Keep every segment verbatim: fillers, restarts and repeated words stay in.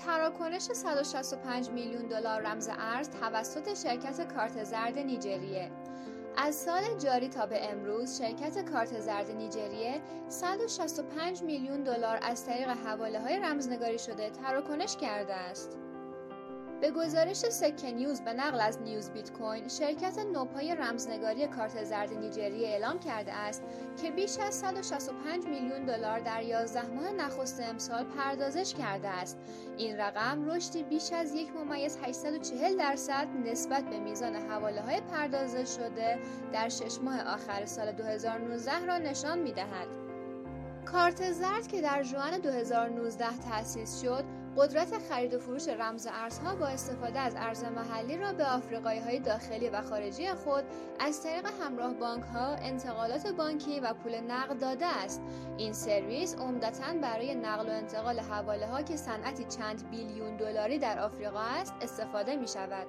تراکنش صد و شصت و پنج میلیون دلار رمز ارز توسط شرکت کارت زرد نیجریه. از سال جاری تا به امروز شرکت کارت زرد نیجریه صد و شصت و پنج میلیون دلار از طریق حواله‌های رمزنگاری شده تراکنش کرده است. به گزارش سکه نیوز به نقل از نیوز بیت کوین، شرکت نوپای رمزنگاری کارت زرد نیجریه اعلام کرده است که بیش از صد و شصت و پنج میلیون دلار در یازده ماه نخست امسال پردازش کرده است. این رقم رشدی بیش از یک ممیز هشتصد و چهل درصد نسبت به میزان حواله‌های پردازش شده در شش ماه آخر سال دو هزار و نوزده را نشان می‌دهد. کارت زرد که در ژوئن دو هزار و نوزده تأسیس شد، قدرت خرید و فروش رمز ارزها با استفاده از ارز محلی را به آفریقایی‌های داخلی و خارجی خود از طریق همراه بانک‌ها، انتقالات بانکی و پول نقد داده است. این سرویس عمدتاً برای نقل و انتقال حواله‌ها که صنعتی چند بیلیون دلاری در آفریقا است استفاده می‌شود.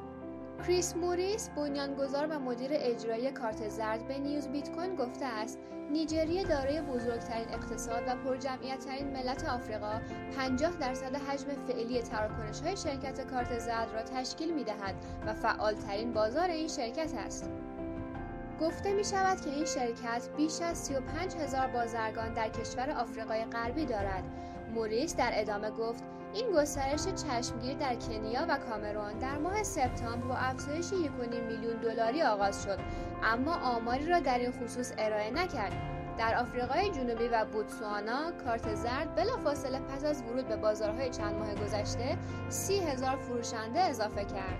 کریس موریس، بنیانگذار و مدیر اجرایی کارت زرد، به نیوز بیت کوین گفته است نیجریه دارای بزرگترین اقتصاد و پرجمعیت‌ترین ملت آفریقا پنجاه درصد حجم فعلی تراکنش‌های شرکت کارت زرد را تشکیل می‌دهد و فعالترین بازار این شرکت است. گفته می شود که این شرکت بیش از سی و پنج هزار بازرگان در کشور آفریقای غربی دارد. موریس در ادامه گفت این گسترش چشمگیر در کنیا و کامرون در ماه سپتامبر با افزایش یک و نیم میلیون دلاری آغاز شد، اما آماری را در این خصوص ارائه نکرد. در آفریقای جنوبی و بوتسوانا، کارت زرد بلافاصله پس از ورود به بازارهای چند ماه گذشته سی هزار فروشنده اضافه کرد.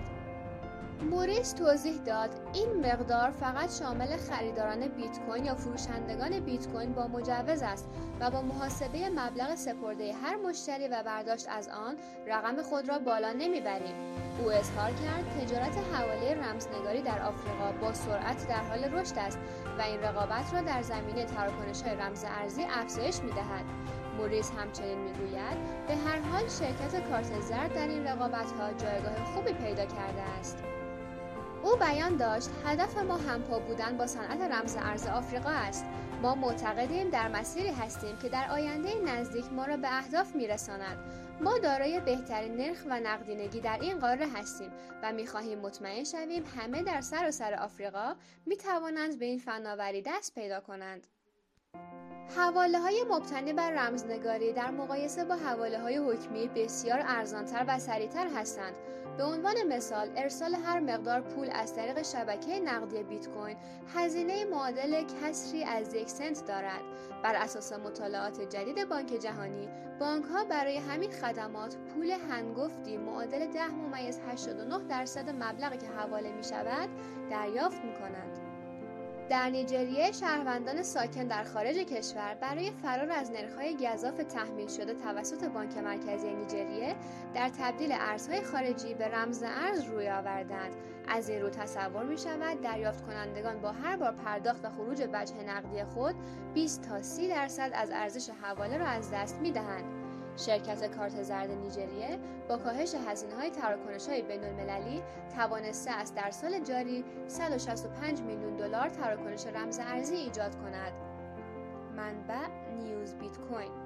موریس توضیح داد این مقدار فقط شامل خریداران بیت کوین یا فروشندگان بیت کوین با مجوز است و با محاسبه مبلغ سپرده هر مشتری و برداشت از آن رقم خود را بالا نمیبریم. او اظهار کرد تجارت حواله رمزنگاری در آفریقا با سرعت در حال رشد است و این رقابت را در زمینه تراکنش‌های رمز ارزی افزایش می‌دهد. موریس همچنین میگوید به هر حال شرکت کارت زرد در این رقابت‌ها جایگاه خوبی پیدا کرده است. او بیان داشت هدف ما همپا بودن با صنعت رمز ارز آفریقا است. ما معتقدیم در مسیری هستیم که در آینده نزدیک ما را به اهداف میرساند. ما دارای بهترین نرخ و نقدینگی در این قاره هستیم و میخواهیم مطمئن شویم همه در سراسر آفریقا میتوانند به این فناوری دست پیدا کنند. حواله‌های مبتنی بر رمزنگاری در مقایسه با حواله‌های حکمی بسیار ارزان‌تر و سریع‌تر هستند. به عنوان مثال، ارسال هر مقدار پول از طریق شبکه نقدی بیت کوین هزینه معادل کسری از یک سنت دارد. بر اساس مطالعات جدید بانک جهانی، بانک‌ها برای همین خدمات پول هنگفتی معادل ده ممیز هشتاد و نه درصد مبلغی که حواله می‌شود دریافت می‌کنند. در نیجریه، شهروندان ساکن در خارج کشور برای فرار از نرخ‌های گزاف تحمیل شده توسط بانک مرکزی نیجریه در تبدیل ارزهای خارجی به رمز ارز روی آوردند. از این رو تصور می‌شود دریافت کنندگان با هر بار پرداخت و خروج وجه نقدی خود بیست تا سی درصد از ارزش حواله را از دست می‌دهند. شرکت کارت زرد نیجریه با کاهش هزینه‌های تراکنش‌های بین‌المللی توانسته است در سال جاری صد و شصت و پنج میلیون دلار تراکنش رمز ارزی ایجاد کند. منبع نیوز بیت کوین.